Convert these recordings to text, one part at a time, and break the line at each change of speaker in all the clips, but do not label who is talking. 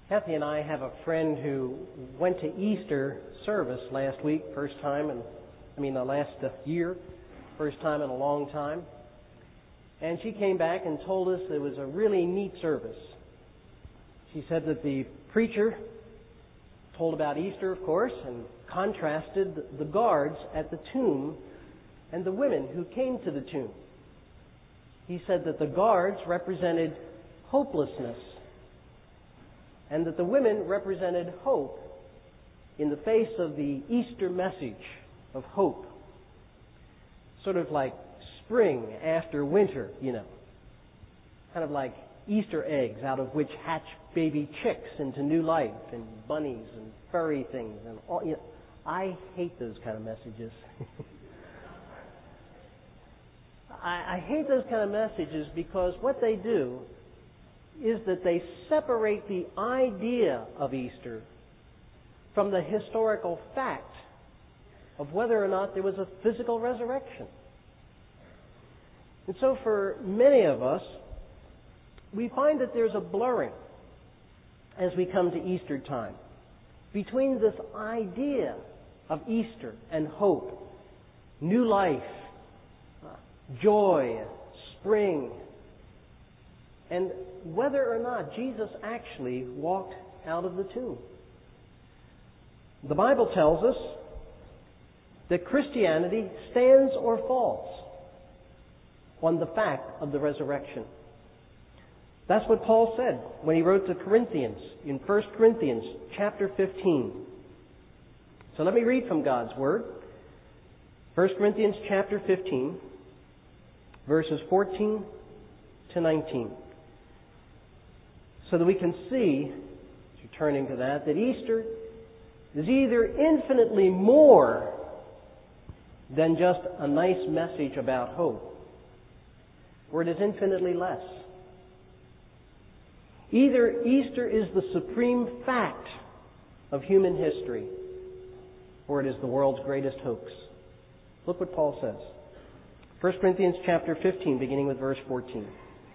Kathy and I have a friend who went to Easter service last week, last year, first time in a long time. And she came back and told us it was a really neat service. She said that the preacher told about Easter, of course, and contrasted the guards at the tomb and the women who came to the tomb. He said that the guards represented hopelessness and that the women represented hope in the face of the Easter message of hope. Sort of like spring after winter, Kind of like Easter eggs out of which hatch baby chicks into new life, and bunnies and furry things and all. I hate those kind of messages. I hate those kind of messages because what they do is that they separate the idea of Easter from the historical fact of whether or not there was a physical resurrection. And so for many of us, we find that there's a blurring as we come to Easter time between this idea of Easter and hope, new life, joy, spring, and whether or not Jesus actually walked out of the tomb. The Bible tells us that Christianity stands or falls on the fact of the resurrection. That's what Paul said when he wrote to Corinthians in 1 Corinthians chapter 15. So let me read from God's Word. 1 Corinthians chapter 15, verses 14 to 19. So that we can see, as you're turning to that Easter is either infinitely more than just a nice message about hope, or it is infinitely less. Either Easter is the supreme fact of human history, or it is the world's greatest hoax. Look what Paul says. 1 Corinthians chapter 15, beginning with verse 14.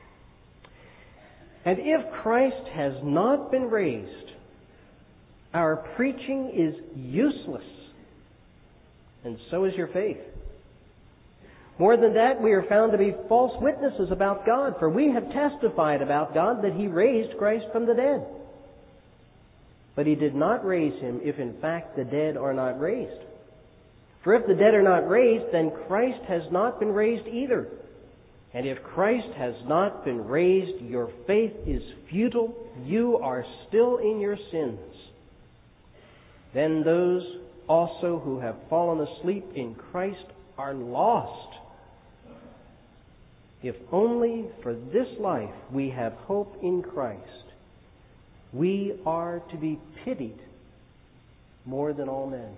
And if Christ has not been raised, our preaching is useless, and so is your faith. More than that, we are found to be false witnesses about God, for we have testified about God that He raised Christ from the dead. But He did not raise Him if in fact the dead are not raised. For if the dead are not raised, then Christ has not been raised either. And if Christ has not been raised, your faith is futile. You are still in your sins. Then those also who have fallen asleep in Christ are lost. If only for this life we have hope in Christ, we are to be pitied more than all men.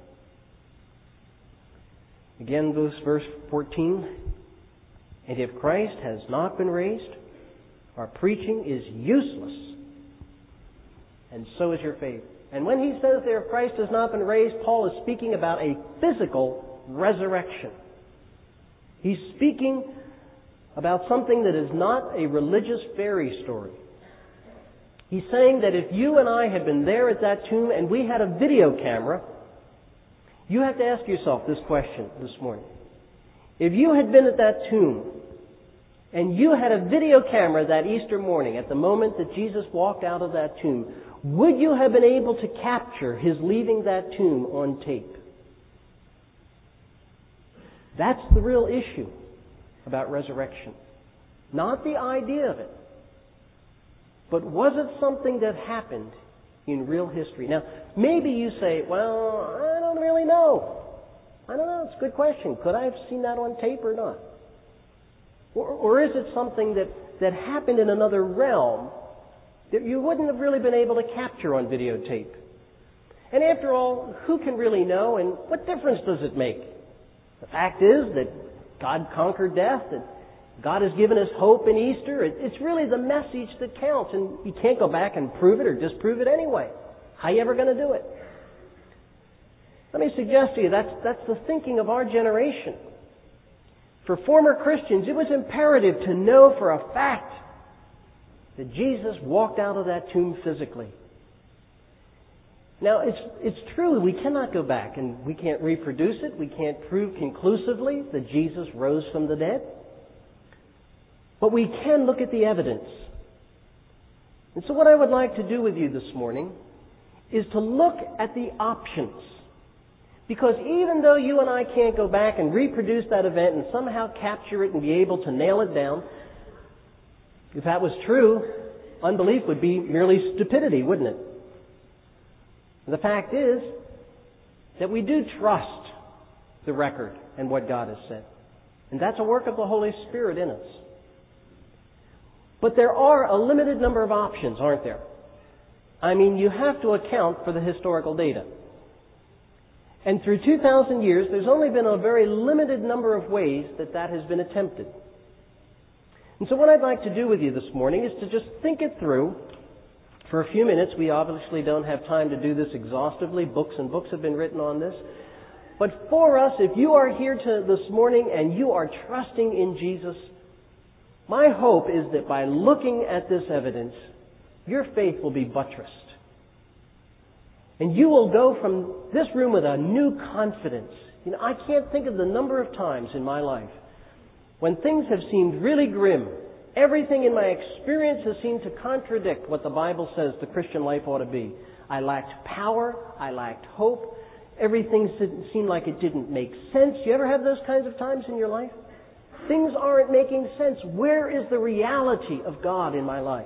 Again, verse 14. And if Christ has not been raised, our preaching is useless, and so is your faith. And when he says there, if Christ has not been raised, Paul is speaking about a physical resurrection. He's speaking about something that is not a religious fairy story. He's saying that if you and I had been there at that tomb and we had a video camera, you have to ask yourself this question this morning. If you had been at that tomb and you had a video camera that Easter morning at the moment that Jesus walked out of that tomb, would you have been able to capture His leaving that tomb on tape? That's the real issue about resurrection. Not the idea of it, but was it something that happened in real history? Now, maybe you say, well, I don't really know. I don't know. It's a good question. Could I have seen that on tape or not? Or is it something that happened in another realm that you wouldn't have really been able to capture on videotape? And after all, who can really know, and what difference does it make? The fact is that God conquered death, that God has given us hope in Easter. It's really the message that counts, and you can't go back and prove it or disprove it anyway. How are you ever going to do it? Let me suggest to you that's the thinking of our generation. For former Christians, it was imperative to know for a fact that Jesus walked out of that tomb physically. Now, it's true we cannot go back and we can't reproduce it. We can't prove conclusively that Jesus rose from the dead. But we can look at the evidence. And so what I would like to do with you this morning is to look at the options. Because even though you and I can't go back and reproduce that event and somehow capture it and be able to nail it down, if that was true, unbelief would be merely stupidity, wouldn't it? The fact is that we do trust the record and what God has said. And that's a work of the Holy Spirit in us. But there are a limited number of options, aren't there? I mean, you have to account for the historical data. And through 2,000 years, there's only been a very limited number of ways that has been attempted. And so what I'd like to do with you this morning is to just think it through for a few minutes. We obviously don't have time to do this exhaustively. Books and books have been written on this. But for us, if you are here this morning and you are trusting in Jesus, my hope is that by looking at this evidence, your faith will be buttressed. And you will go from this room with a new confidence. You know, I can't think of the number of times in my life when things have seemed really grim. Everything in my experience has seemed to contradict what the Bible says the Christian life ought to be. I lacked power. I lacked hope. Everything seemed like it didn't make sense. You ever have those kinds of times in your life? Things aren't making sense. Where is the reality of God in my life?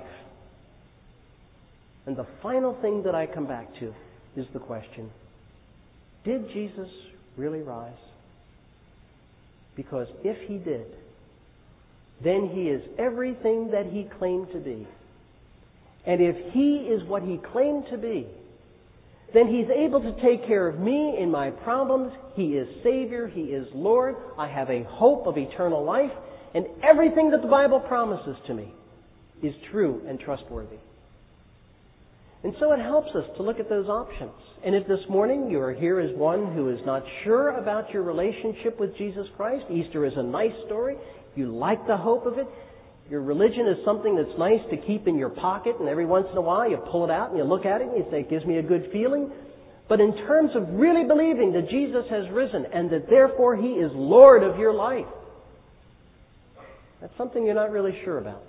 And the final thing that I come back to is the question, did Jesus really rise? Because if He did, then He is everything that He claimed to be. And if He is what He claimed to be, then He's able to take care of me in my problems. He is Savior. He is Lord. I have a hope of eternal life. And everything that the Bible promises to me is true and trustworthy. And so it helps us to look at those options. And if this morning you are here as one who is not sure about your relationship with Jesus Christ, Easter is a nice story. You like the hope of it. Your religion is something that's nice to keep in your pocket, and every once in a while you pull it out and you look at it and you say, it gives me a good feeling. But in terms of really believing that Jesus has risen and that therefore He is Lord of your life, that's something you're not really sure about.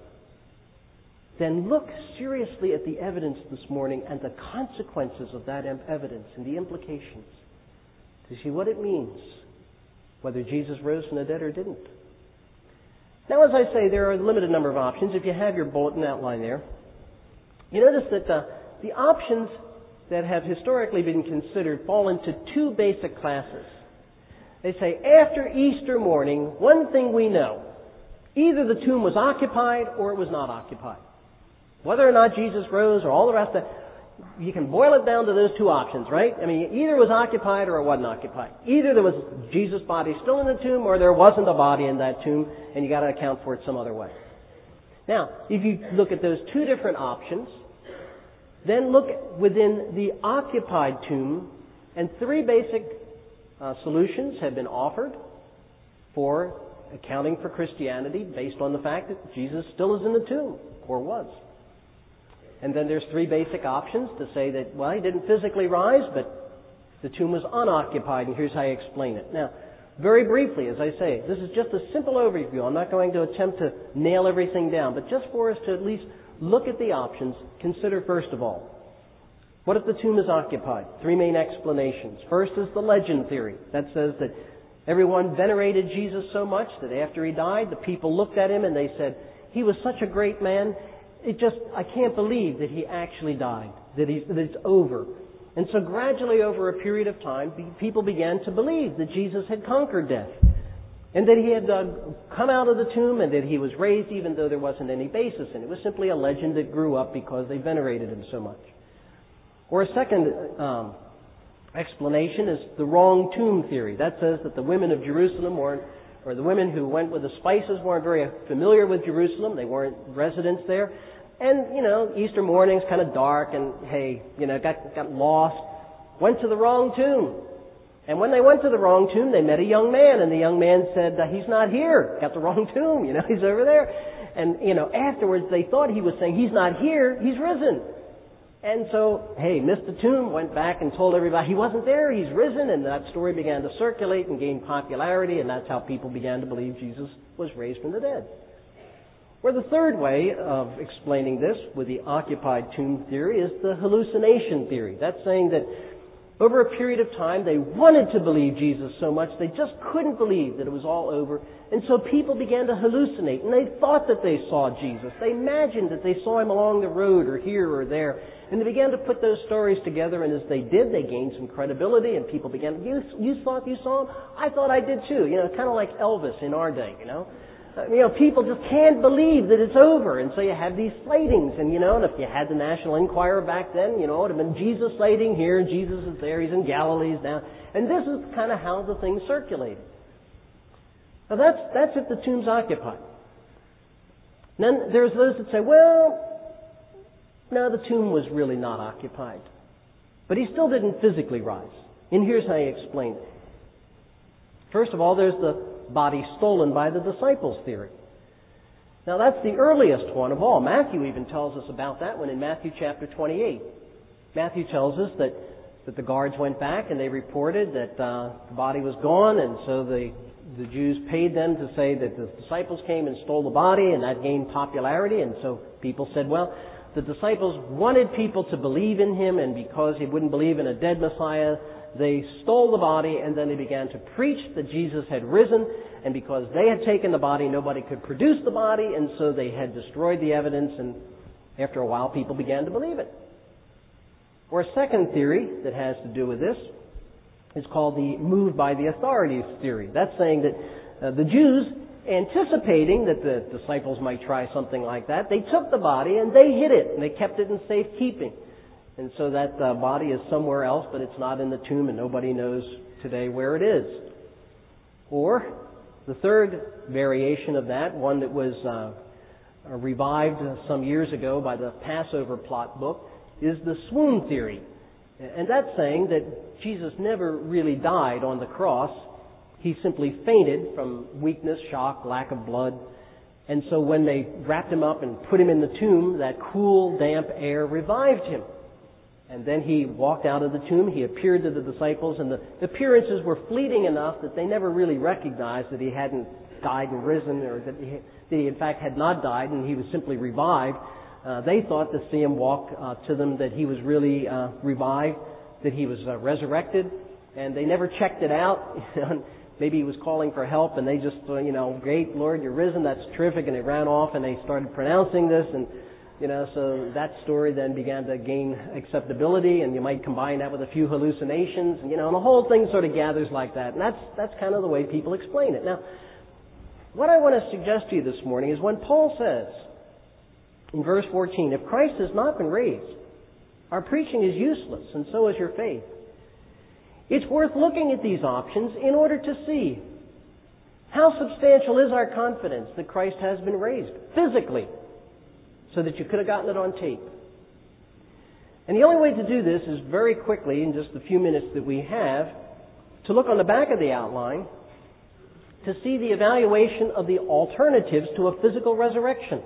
Then look seriously at the evidence this morning and the consequences of that evidence and the implications to see what it means, whether Jesus rose from the dead or didn't. Now, as I say, there are a limited number of options. If you have your bulletin outline there, you notice that the options that have historically been considered fall into two basic classes. They say, after Easter morning, one thing we know, either the tomb was occupied or it was not occupied. Whether or not Jesus rose or all the rest of it, you can boil it down to those two options, right? I mean, either it was occupied or it wasn't occupied. Either there was Jesus' body still in the tomb or there wasn't a body in that tomb, and you got to account for it some other way. Now, if you look at those two different options, then look within the occupied tomb, and three basic solutions have been offered for accounting for Christianity based on the fact that Jesus still is in the tomb, or was. And then there's three basic options to say that, well, He didn't physically rise, but the tomb was unoccupied, and here's how I explain it. Now, very briefly, as I say, this is just a simple overview. I'm not going to attempt to nail everything down, but just for us to at least look at the options, consider first of all, what if the tomb is occupied? Three main explanations. First is the legend theory. That says that everyone venerated Jesus so much that after He died, the people looked at Him and they said, He was such a great man, I can't believe that He actually died, that it's over. And so gradually over a period of time, people began to believe that Jesus had conquered death and that He had come out of the tomb and that He was raised even though there wasn't any basis in it. It was simply a legend that grew up because they venerated Him so much. Or a second explanation is the wrong tomb theory. That says that the women of Jerusalem or the women who went with the spices weren't very familiar with Jerusalem. They weren't residents there. And, Easter morning's kind of dark and, got lost. Went to the wrong tomb. And when they went to the wrong tomb, they met a young man. And the young man said, He's not here. Got the wrong tomb. He's over there. And, afterwards they thought he was saying, He's not here. He's risen. And so, hey, missed the tomb, went back and told everybody he wasn't there, he's risen, and that story began to circulate and gain popularity, and that's how people began to believe Jesus was raised from the dead. Or the third way of explaining this with the occupied tomb theory is the hallucination theory. That's saying that over a period of time they wanted to believe Jesus so much they just couldn't believe that it was all over, and so people began to hallucinate, and they thought that they saw Jesus. They imagined that they saw him along the road or here or there, and they began to put those stories together, and as they did, they gained some credibility, and people began, you thought you saw him? I thought I did too. Kind of like Elvis in our day, people just can't believe that it's over, and so you have these sightings, and if you had the National Enquirer back then, it would have been Jesus sighting here, Jesus is there, he's in Galilee, he's down, and this is kind of how the thing circulated. Now that's if the tomb's occupied. Then there's those that say, well, no, the tomb was really not occupied, but he still didn't physically rise, and here's how he explained it. First of all, there's the body stolen by the disciples theory. Now that's the earliest one of all. Matthew even tells us about that one in Matthew chapter 28. Matthew tells us that the guards went back and they reported that the body was gone, and so the Jews paid them to say that the disciples came and stole the body, and that gained popularity, and so people said, well, the disciples wanted people to believe in him, and because he wouldn't believe in a dead Messiah, they stole the body, and then they began to preach that Jesus had risen, and because they had taken the body, nobody could produce the body, and so they had destroyed the evidence, and after a while, people began to believe it. Or a second theory that has to do with this is called the moved by the authorities theory. That's saying that the Jews, anticipating that the disciples might try something like that, they took the body and they hid it, and they kept it in safekeeping. And so that body is somewhere else, but it's not in the tomb, and nobody knows today where it is. Or the third variation of that, one that was revived some years ago by the Passover plot book, is the swoon theory. And that's saying that Jesus never really died on the cross. He simply fainted from weakness, shock, lack of blood. And so when they wrapped him up and put him in the tomb, that cool, damp air revived him. And then he walked out of the tomb, he appeared to the disciples, and the appearances were fleeting enough that they never really recognized that he hadn't died and risen, or that he in fact had not died and he was simply revived. They thought to see him walk to them that he was really revived, that he was resurrected, and they never checked it out. Maybe he was calling for help, and they just, great, Lord, you're risen, that's terrific, and they ran off and they started pronouncing this, and so that story then began to gain acceptability, and you might combine that with a few hallucinations, and the whole thing sort of gathers like that. And that's kind of the way people explain it. Now, what I want to suggest to you this morning is when Paul says in verse 14, if Christ has not been raised, our preaching is useless, and so is your faith. It's worth looking at these options in order to see how substantial is our confidence that Christ has been raised physically, so that you could have gotten it on tape. And the only way to do this is very quickly, in just the few minutes that we have, to look on the back of the outline to see the evaluation of the alternatives to a physical resurrection.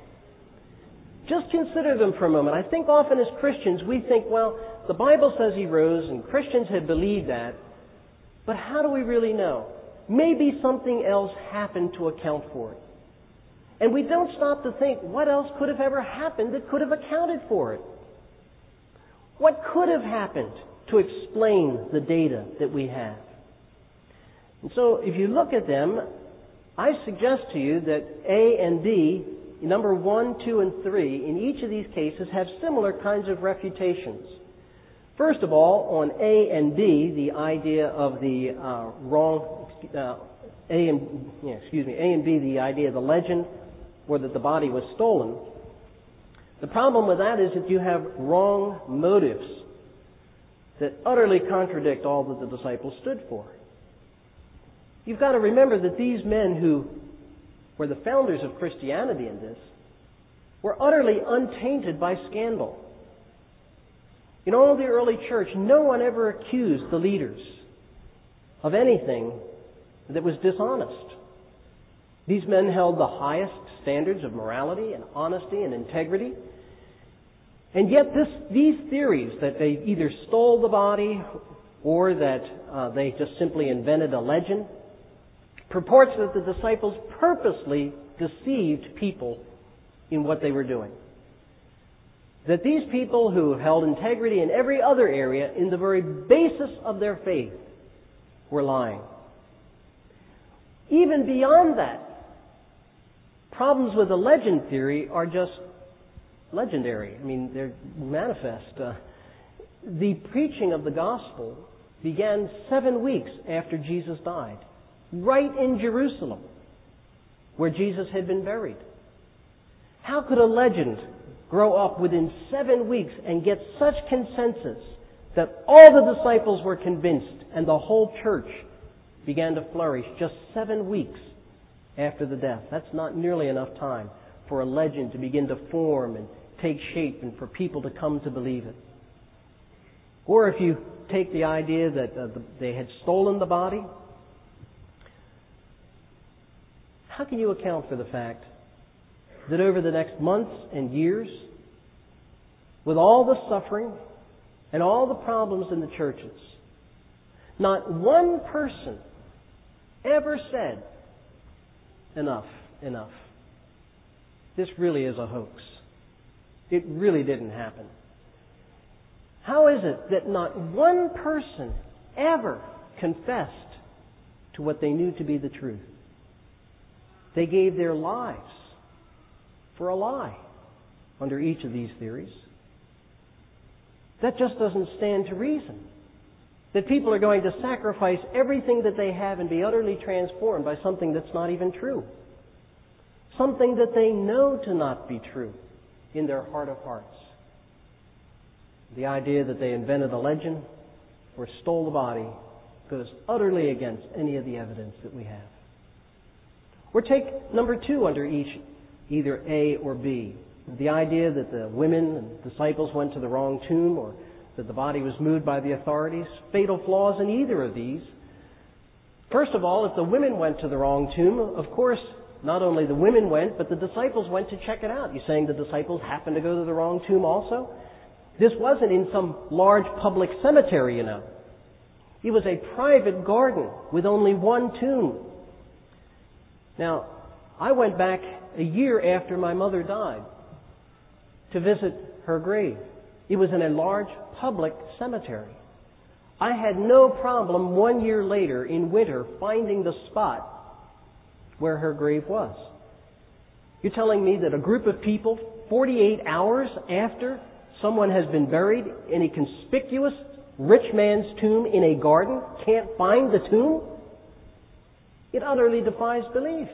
Just consider them for a moment. I think often as Christians we think, well, the Bible says he rose and Christians had believed that, but how do we really know? Maybe something else happened to account for it. And we don't stop to think, what else could have ever happened that could have accounted for it? What could have happened to explain the data that we have? And so if you look at them, I suggest to you that A and B, number 1, 2, and 3, in each of these cases have similar kinds of refutations. First of all, on A and B, the idea of the A and B, the idea of the legend, or that the body was stolen. The problem with that is that you have wrong motives that utterly contradict all that the disciples stood for. You've got to remember that these men who were the founders of Christianity in this were utterly untainted by scandal. In all of the early church, no one ever accused the leaders of anything that was dishonest. These men held the highest standards of morality and honesty and integrity. And yet these theories that they either stole the body or that they just simply invented a legend purports that the disciples purposely deceived people in what they were doing. That these people who held integrity in every other area, in the very basis of their faith, were lying. Even beyond that, problems with the legend theory are just legendary. I mean, they're manifest. The preaching of the gospel began 7 weeks after Jesus died, right in Jerusalem, where Jesus had been buried. How could a legend grow up within 7 weeks and get such consensus that all the disciples were convinced and the whole church began to flourish just 7 weeks after the death? That's not nearly enough time for a legend to begin to form and take shape and for people to come to believe it. Or if you take the idea that they had stolen the body, how can you account for the fact that over the next months and years, with all the suffering and all the problems in the churches, not one person ever said, enough. This really is a hoax. It really didn't happen. How is it that not one person ever confessed to what they knew to be the truth? They gave their lives for a lie under each of these theories. That just doesn't stand to reason. That people are going to sacrifice everything that they have and be utterly transformed by something that's not even true. Something that they know to not be true in their heart of hearts. The idea that they invented a legend or stole the body goes utterly against any of the evidence that we have. Or take number 2 under each, either A or B. The idea that the women and disciples went to the wrong tomb or that the body was moved by the authorities. Fatal flaws in either of these. First of all, if the women went to the wrong tomb, of course, not only the women went, but the disciples went to check it out. You're saying the disciples happened to go to the wrong tomb also? This wasn't in some large public cemetery, you know. It was a private garden with only one tomb. Now, I went back a year after my mother died to visit her grave. It was in a large public cemetery. I had no problem 1 year later in winter finding the spot where her grave was. You're telling me that a group of people, 48 hours after someone has been buried in a conspicuous rich man's tomb in a garden, can't find the tomb? It utterly defies belief.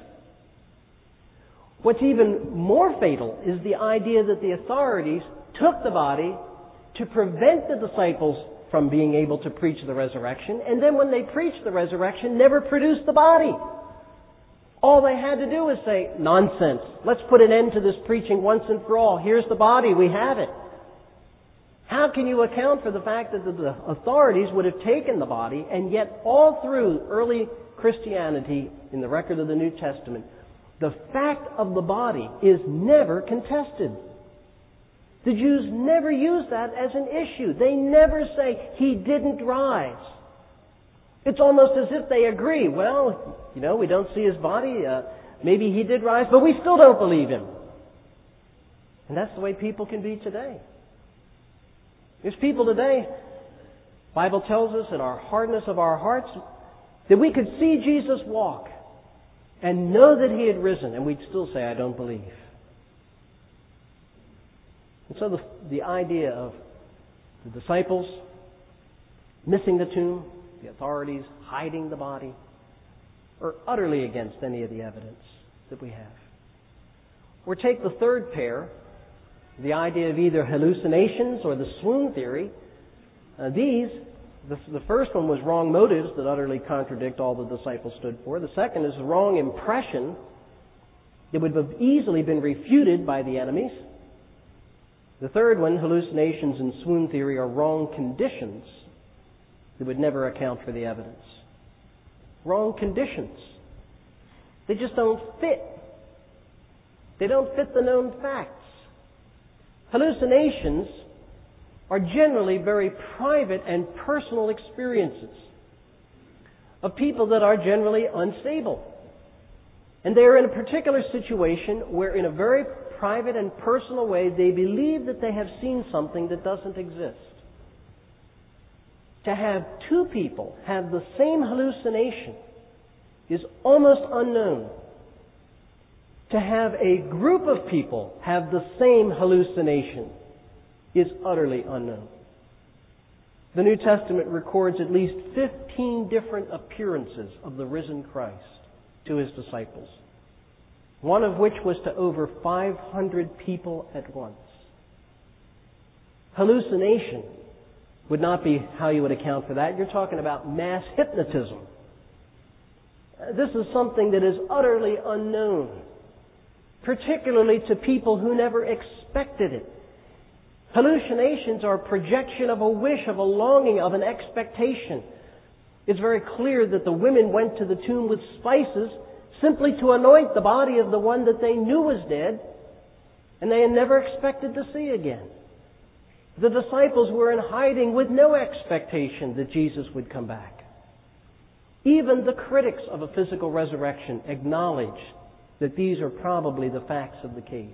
What's even more fatal is the idea that the authorities took the body to prevent the disciples from being able to preach the resurrection, and then when they preached the resurrection, never produced the body. All they had to do was say, nonsense. Let's put an end to this preaching once and for all. Here's the body. We have it. How can you account for the fact that the authorities would have taken the body, and yet all through early Christianity, in the record of the New Testament, the fact of the body is never contested. The Jews never use that as an issue. They never say, he didn't rise. It's almost as if they agree. Well, we don't see his body. Maybe he did rise, but we still don't believe him. And that's the way people can be today. There's people today, the Bible tells us in our hardness of our hearts, that we could see Jesus walk and know that he had risen, and we'd still say, I don't believe. And so the idea of the disciples missing the tomb, the authorities hiding the body, are utterly against any of the evidence that we have. Or take the third pair, the idea of either hallucinations or the swoon theory. The first one was wrong motives that utterly contradict all the disciples stood for. The second is the wrong impression that would have easily been refuted by the enemies. The third one, hallucinations and swoon theory, are wrong conditions that would never account for the evidence. Wrong conditions. They just don't fit. They don't fit the known facts. Hallucinations are generally very private and personal experiences of people that are generally unstable. And they are in a particular situation where in a very private and personal way they believe that they have seen something that doesn't exist. To have two people have the same hallucination is almost unknown. To have a group of people have the same hallucination is utterly unknown. The New Testament records at least 15 different appearances of the risen Christ to His disciples, one of which was to over 500 people at once. Hallucination would not be how you would account for that. You're talking about mass hypnotism. This is something that is utterly unknown, particularly to people who never expected it. Hallucinations are a projection of a wish, of a longing, of an expectation. It's very clear that the women went to the tomb with spices simply to anoint the body of the one that they knew was dead and they had never expected to see again. The disciples were in hiding with no expectation that Jesus would come back. Even the critics of a physical resurrection acknowledge that these are probably the facts of the case.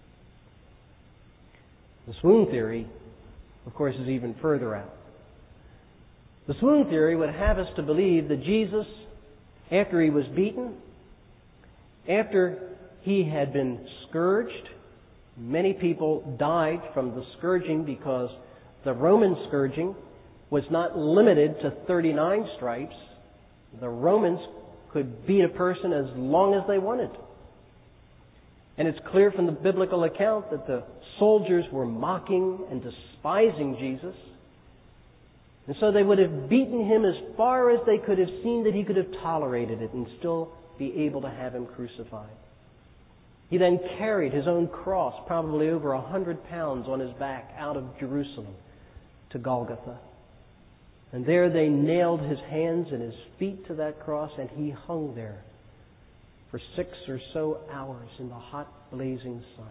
The swoon theory, of course, is even further out. The swoon theory would have us to believe that Jesus, after He was beaten, after He had been scourged, many people died from the scourging because the Roman scourging was not limited to 39 stripes. The Romans could beat a person as long as they wanted. And it's clear from the biblical account that the soldiers were mocking and despising Jesus. And so they would have beaten Him as far as they could have seen that He could have tolerated it and still be able to have Him crucified. He then carried His own cross, probably over 100 pounds on His back, out of Jerusalem to Golgotha. And there they nailed His hands and His feet to that cross, and He hung there for 6 or so hours in the hot, blazing sun.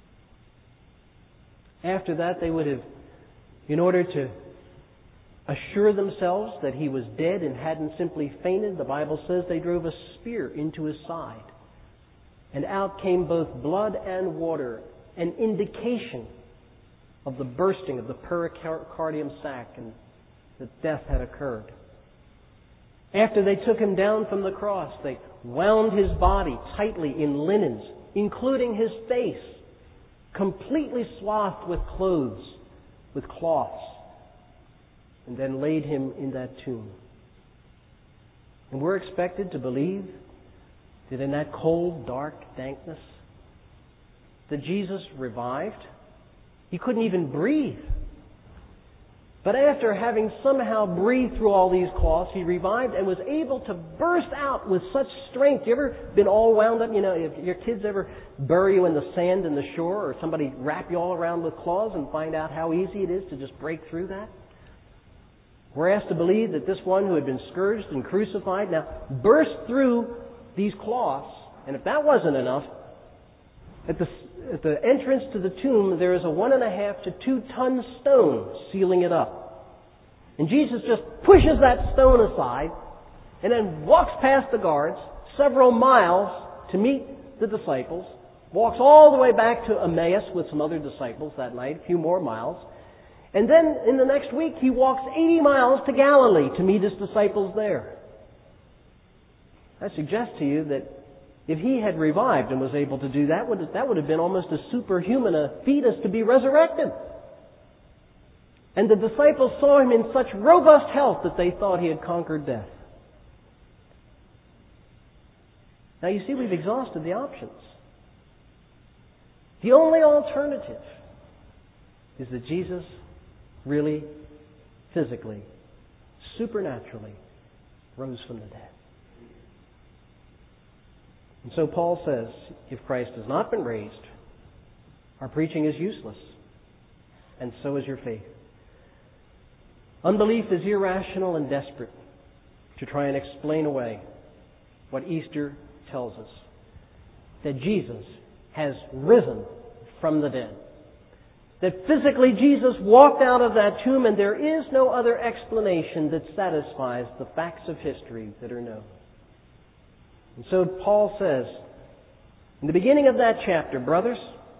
After that, they would have, in order to assure themselves that He was dead and hadn't simply fainted, the Bible says they drove a spear into His side. And out came both blood and water, an indication of the bursting of the pericardium sac and that death had occurred. After they took Him down from the cross, they wound His body tightly in linens, including His face, completely swathed with clothes, with cloths, and then laid Him in that tomb. And we're expected to believe that in that cold, dark dankness, that Jesus revived. He couldn't even breathe. But after having somehow breathed through all these cloths, He revived and was able to burst out with such strength. You ever been all wound up? You know, if your kids ever bury you in the sand in the shore, or somebody wrap you all around with cloths and find out how easy it is to just break through that? We're asked to believe that this one who had been scourged and crucified now burst through these cloths, and if that wasn't enough, at the entrance to the tomb there is a 1.5 to 2 ton stone sealing it up. And Jesus just pushes that stone aside and then walks past the guards several miles to meet the disciples, walks all the way back to Emmaus with some other disciples that night, a few more miles, and then in the next week He walks 80 miles to Galilee to meet His disciples there. I suggest to you that if He had revived and was able to do that, that would have been almost as superhuman a feat as to be resurrected. And the disciples saw Him in such robust health that they thought He had conquered death. Now you see, we've exhausted the options. The only alternative is that Jesus really, physically, supernaturally rose from the dead. And so Paul says, if Christ has not been raised, our preaching is useless, and so is your faith. Unbelief is irrational and desperate to try and explain away what Easter tells us, that Jesus has risen from the dead. That physically Jesus walked out of that tomb, and there is no other explanation that satisfies the facts of history that are known. And so Paul says, in the beginning of that chapter, brothers,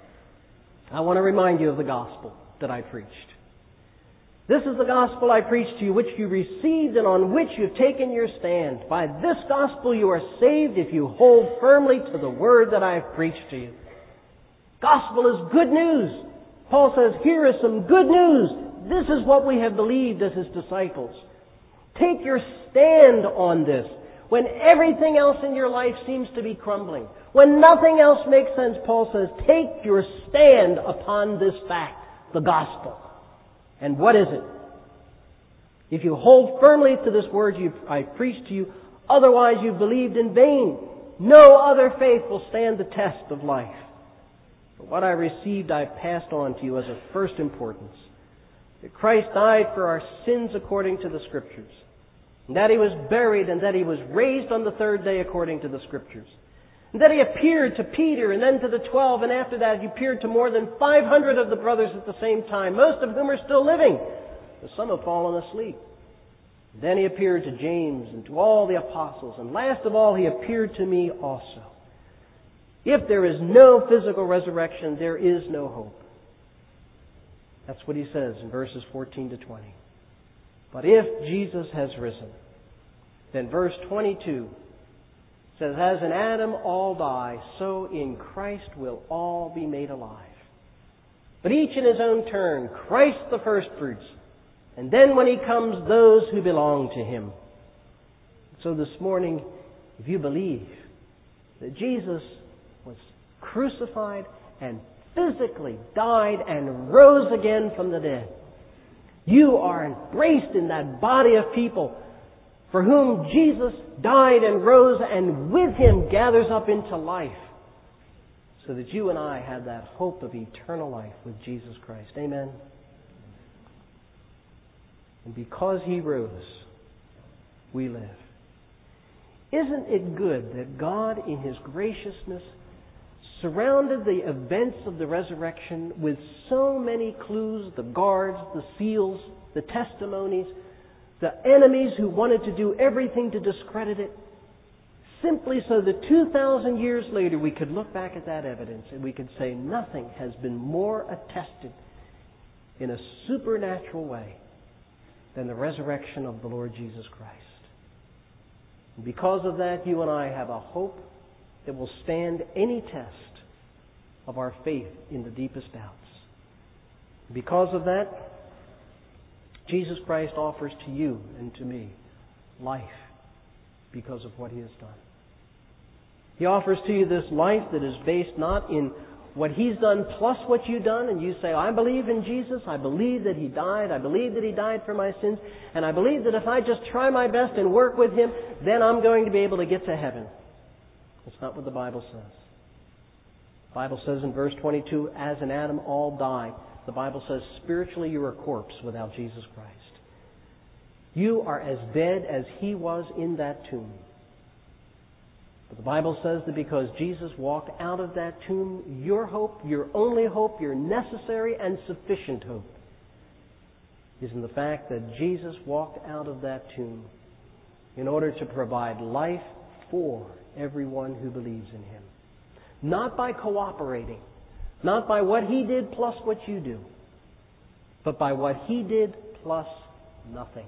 I want to remind you of the gospel that I preached. This is the gospel I preached to you, which you received and on which you have taken your stand. By this gospel you are saved if you hold firmly to the word that I have preached to you. Gospel is good news. Paul says, here is some good news. This is what we have believed as his disciples. Take your stand on this. When everything else in your life seems to be crumbling, when nothing else makes sense, Paul says, take your stand upon this fact, the gospel. And what is it? If you hold firmly to this word I preached to you, otherwise you believed in vain. No other faith will stand the test of life. But what I received I passed on to you as of first importance. That Christ died for our sins according to the Scriptures. And that He was buried and that He was raised on the third day according to the Scriptures. And that He appeared to Peter and then to the 12, and after that He appeared to more than 500 of the brothers at the same time, most of whom are still living, but some have fallen asleep. And then He appeared to James and to all the apostles, and last of all He appeared to me also. If there is no physical resurrection, there is no hope. That's what he says in verses 14 to 20. But if Jesus has risen, then verse 22 says, as in Adam all die, so in Christ will all be made alive. But each in his own turn, Christ the firstfruits, and then when He comes, those who belong to Him. So this morning, if you believe that Jesus was crucified and physically died and rose again from the dead, you are embraced in that body of people for whom Jesus died and rose and with Him gathers up into life, so that you and I have that hope of eternal life with Jesus Christ. Amen. And because He rose, we live. Isn't it good that God in His graciousness surrounded the events of the resurrection with so many clues, the guards, the seals, the testimonies, the enemies who wanted to do everything to discredit it, simply so that 2,000 years later we could look back at that evidence and we could say nothing has been more attested in a supernatural way than the resurrection of the Lord Jesus Christ. And because of that, you and I have a hope that will stand any test of our faith in the deepest doubts. Because of that, Jesus Christ offers to you and to me life because of what He has done. He offers to you this life that is based not in what He's done plus what you've done, and you say, I believe in Jesus, I believe that He died, I believe that He died for my sins, and I believe that if I just try my best and work with Him, then I'm going to be able to get to heaven. That's not what the Bible says. The Bible says in verse 22, as in Adam all die. The Bible says spiritually you're a corpse without Jesus Christ. You are as dead as He was in that tomb. But the Bible says that because Jesus walked out of that tomb, your hope, your only hope, your necessary and sufficient hope is in the fact that Jesus walked out of that tomb in order to provide life for everyone who believes in Him. Not by cooperating, not by what He did plus what you do, but by what He did plus nothing.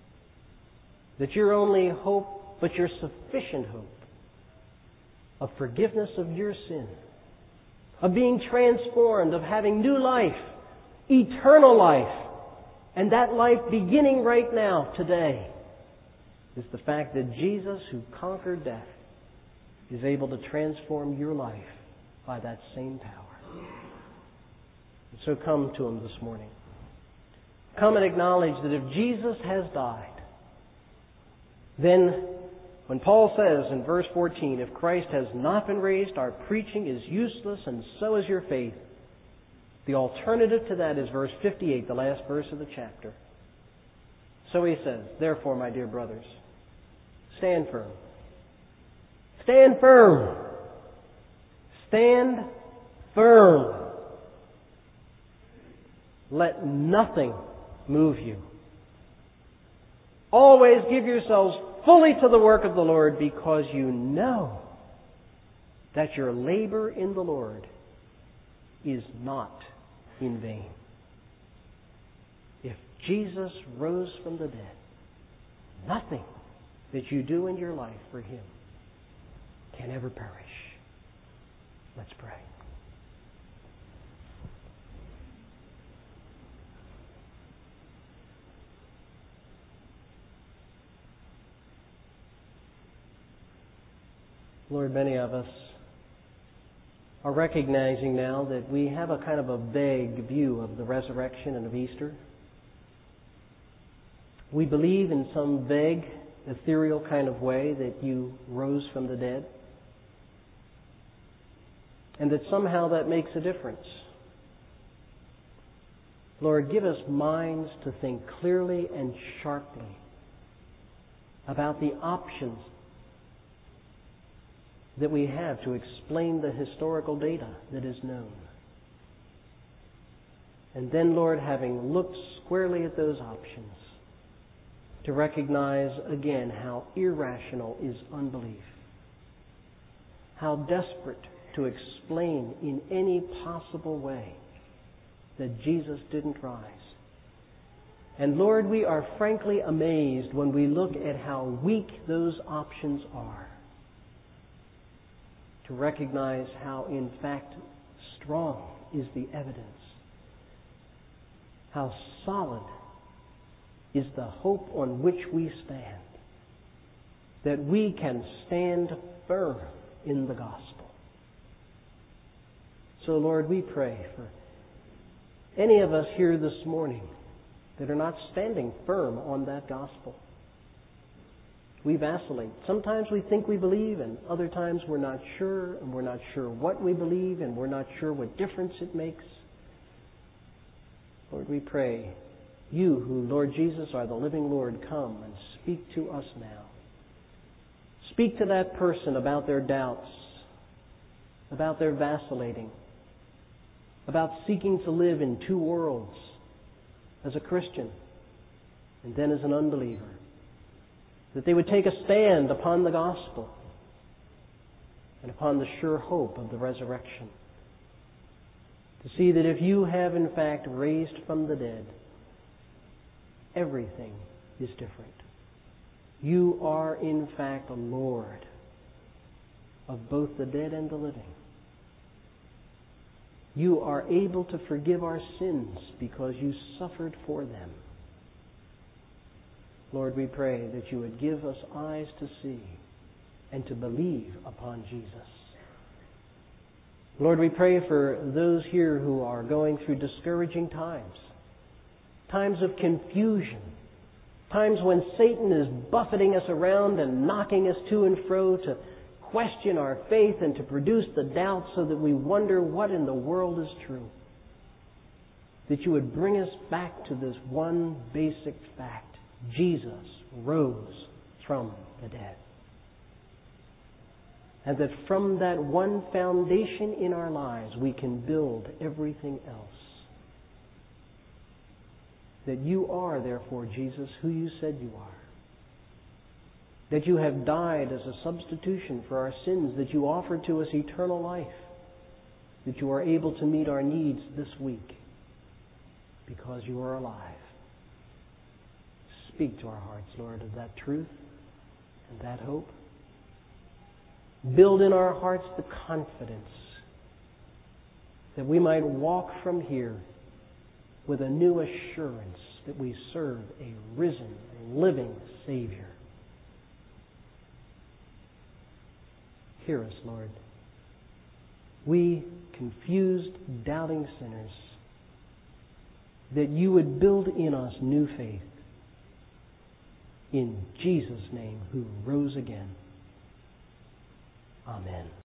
That your only hope, but your sufficient hope, of forgiveness of your sin, of being transformed, of having new life, eternal life, and that life beginning right now, today, is the fact that Jesus, who conquered death, is able to transform your life by that same power. And so come to Him this morning. Come and acknowledge that if Jesus has died, then when Paul says in verse 14, if Christ has not been raised, our preaching is useless and so is your faith. The alternative to that is verse 58, the last verse of the chapter. So he says, therefore, my dear brothers, stand firm. Stand firm. Stand firm. Let nothing move you. Always give yourselves fully to the work of the Lord, because you know that your labor in the Lord is not in vain. If Jesus rose from the dead, nothing that you do in your life for Him can ever perish. Let's pray. Lord, many of us are recognizing now that we have a kind of a vague view of the resurrection and of Easter. We believe in some vague, ethereal kind of way that you rose from the dead, and that somehow that makes a difference. Lord, give us minds to think clearly and sharply about the options that we have to explain the historical data that is known. And then, Lord, having looked squarely at those options, to recognize again how irrational is unbelief, how desperate to explain in any possible way that Jesus didn't rise. And Lord, we are frankly amazed when we look at how weak those options are, to recognize how, in fact, strong is the evidence, how solid is the hope on which we stand, that we can stand firm in the gospel. So, Lord, we pray for any of us here this morning that are not standing firm on that gospel. We vacillate. Sometimes we think we believe, and other times we're not sure, and we're not sure what we believe, and we're not sure what difference it makes. Lord, we pray, You, who, Lord Jesus, are the living Lord, come and speak to us now. Speak to that person about their doubts, about their vacillating, about seeking to live in two worlds, as a Christian and then as an unbeliever. That they would take a stand upon the gospel and upon the sure hope of the resurrection. To see that if You have in fact raised from the dead, everything is different. You are in fact a Lord of both the dead and the living. You are able to forgive our sins because You suffered for them. Lord, we pray that You would give us eyes to see and to believe upon Jesus. Lord, we pray for those here who are going through discouraging times, times of confusion, times when Satan is buffeting us around and knocking us to and fro to question our faith and to produce the doubt so that we wonder what in the world is true. That You would bring us back to this one basic fact. Jesus rose from the dead. And that from that one foundation in our lives we can build everything else. That You are, therefore, Jesus, who You said You are. That You have died as a substitution for our sins. That You offer to us eternal life. That You are able to meet our needs this week because You are alive. Speak to our hearts, Lord, of that truth and that hope. Build in our hearts the confidence that we might walk from here with a new assurance that we serve a risen, living Savior. Hear us, Lord. We, confused, doubting sinners, that You would build in us new faith. In Jesus' name, who rose again. Amen.